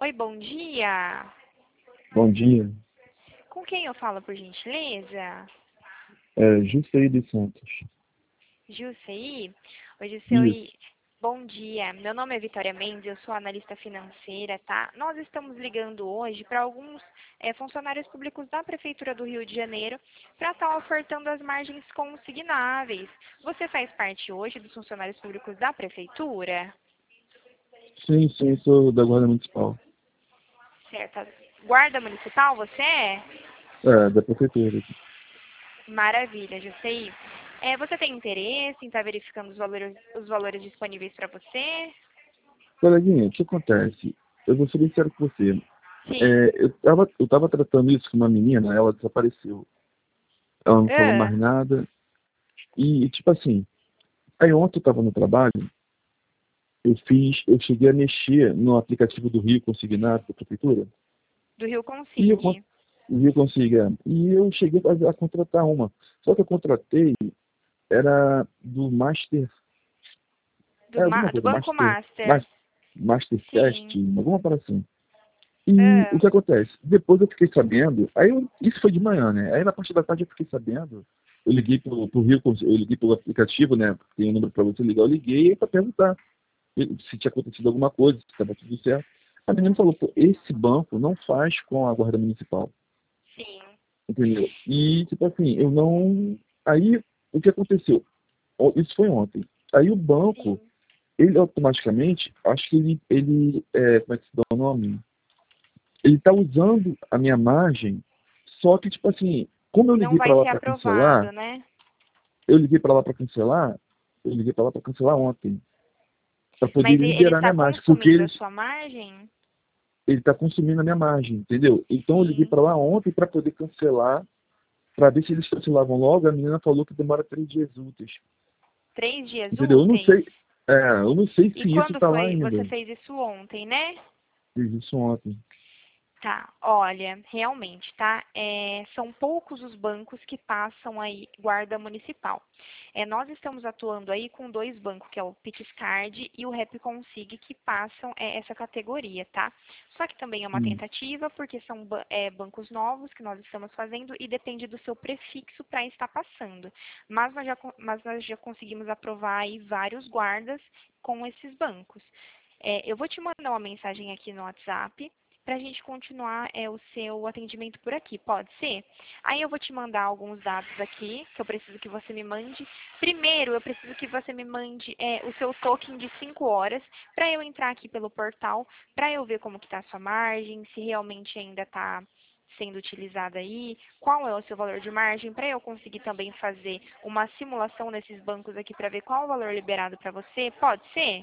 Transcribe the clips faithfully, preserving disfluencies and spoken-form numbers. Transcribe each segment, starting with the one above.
Oi, bom dia. Bom dia. Com quem eu falo, por gentileza? É, Juscelino dos Santos. Gilcei? Oi, Isso. Gilcei. Bom dia. Meu nome é Vitória Mendes, eu sou analista financeira, tá? Nós estamos ligando hoje para alguns é, funcionários públicos da Prefeitura do Rio de Janeiro para estar ofertando as margens consignáveis. Você faz parte hoje dos funcionários públicos da Prefeitura? Sim, sim, sou da Guarda Municipal. Certo. Guarda Municipal, você é? É, da Prefeitura. Maravilha, Jusceí. É, você tem interesse em estar verificando os valores, os valores disponíveis para você? Coleguinha, o que acontece? Eu vou ser bem sincero com você. Sim. É, eu, tava, eu tava tratando isso com uma menina, ela desapareceu. Ela não falou mais Ah, nada. E, tipo assim, aí ontem eu tava no trabalho, eu fiz, eu cheguei a mexer no aplicativo do Rio Consignado da Prefeitura. do Rio E eu, con- Consigne. o Rio Consiga. E eu cheguei a, a contratar uma. Só que eu contratei, era do Master. Do, É Ma- alguma do coisa, Banco Master, Master. Mas- Mastercast, Sim. alguma coisa assim. E o Ah, que acontece? Depois eu fiquei sabendo, aí eu- isso foi de manhã, né? Aí na parte da tarde eu fiquei sabendo, eu liguei pro, pro Rio, eu liguei pelo aplicativo, né? Tem um número para você ligar, eu liguei para perguntar se tinha acontecido alguma coisa, se estava tudo certo. A menina falou, pô, esse banco não faz com a Guarda Municipal, sim. entendeu? E, tipo assim, eu não. Aí, o que aconteceu? O- Isso foi ontem. Aí o banco, Sim. ele automaticamente, acho que ele, ele é, como é que se dá o nome? Ele está usando a minha margem, só que, tipo assim, como eu Não liguei vai para lá ser para cancelar, aprovado, né? eu liguei para lá para cancelar, eu liguei para lá para cancelar ontem, para poder Mas e- ele liberar está minha margem, porque consumindo a eles, sua margem? ele está consumindo a minha margem, entendeu? Então eu liguei Sim. para lá ontem para poder cancelar, para ver se eles cancelavam logo. A menina falou que demora três dias úteis, Três dias entendeu? Eu não úteis? sei, é, eu não sei E se isso quando está lá foi? Você ainda. fez isso ontem, né? Fiz isso ontem. Tá, olha, realmente, tá? É, são poucos os bancos que passam aí guarda municipal. É, nós estamos atuando aí com dois bancos, que é o Pixcard e o Repconsig, que passam é, essa categoria, tá? Só que também é uma Hum. tentativa, porque são ba- é, bancos novos que nós estamos fazendo e depende do seu prefixo para estar passando. Mas nós, já, con- mas nós já conseguimos aprovar aí vários guardas com esses bancos. É, eu vou te mandar uma mensagem aqui no WhatsApp para a gente continuar é, o seu atendimento por aqui, pode ser? Aí eu vou te mandar alguns dados aqui, que eu preciso que você me mande. Primeiro, eu preciso que você me mande é, o seu token de cinco horas, para eu entrar aqui pelo portal, para eu ver como que está a sua margem, se realmente ainda está sendo utilizada aí, qual é o seu valor de margem, para eu conseguir também fazer uma simulação nesses bancos aqui para ver qual é o valor liberado para você, pode ser?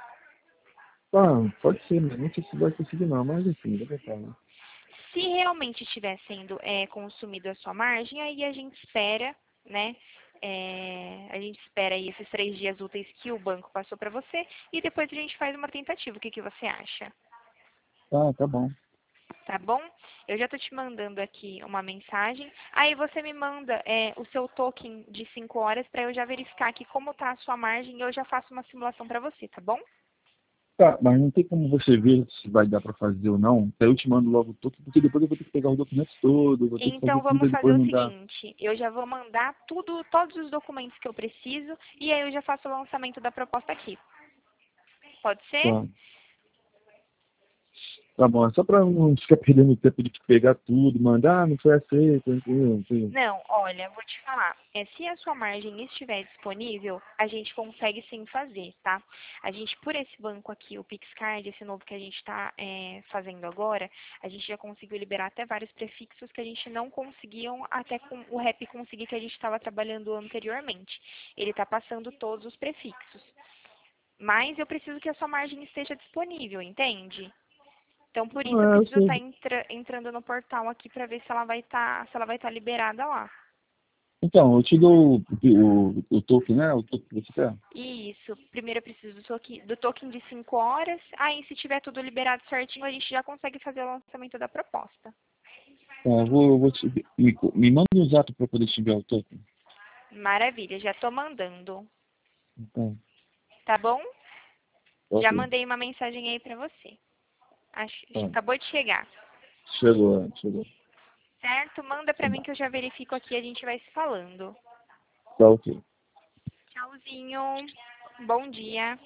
Ah, pode ser, mas não sei se vai conseguir não, mas enfim, vai tentar, né? Se realmente estiver sendo é, consumido a sua margem, aí a gente espera, né? é, a gente espera aí esses três dias úteis que o banco passou para você e depois a gente faz uma tentativa. O que, que você acha? Tá, tá bom. Tá bom? Eu já estou te mandando aqui uma mensagem. Aí você me manda é, o seu token de cinco horas para eu já verificar aqui como está a sua margem e eu já faço uma simulação para você, tá bom? Tá, mas não tem como você ver se vai dar para fazer ou não. Aí eu te mando logo tudo, porque depois eu vou ter que pegar os documentos todos, vou ter que fazer Então tudo vamos e fazer depois o mandar. seguinte, eu já vou mandar tudo, todos os documentos que eu preciso e aí eu já faço o lançamento da proposta aqui. Pode ser? Tá, tá bom. É só para não ficar perdendo tempo de pegar tudo, mandar, ah, não foi aceito, entendeu? Entendeu? Não, olha, vou te falar. É, se a sua margem estiver disponível, a gente consegue sim fazer, tá? A gente, por esse banco aqui, o Pixcard, esse novo que a gente está fazendo agora, a gente já conseguiu liberar até vários prefixos que a gente não conseguiam até com o Rap conseguir que a gente estava trabalhando anteriormente. Ele está passando todos os prefixos. Mas eu preciso que a sua margem esteja disponível, entende? Então, por isso, eu Ah, é, eu preciso estar sei. entra- entrando no portal aqui para ver se ela vai estar, se ela vai estar liberada lá. Então, eu te dou o, o, o token, né? O token que você quer. Isso. Primeiro eu preciso do token, do token de cinco horas. Aí, se tiver tudo liberado certinho, a gente já consegue fazer o lançamento da proposta. Tá, eu vou, eu vou te, me, me manda um zap para poder te enviar o token. Maravilha, já tô mandando. Então, Tá bom? Já ok. mandei uma mensagem aí para você. Acho, Ah. acabou de chegar. Chegou, chegou. Certo? Manda pra mim que eu já verifico aqui e a gente vai se falando. Tá ok. Tchauzinho. Bom dia.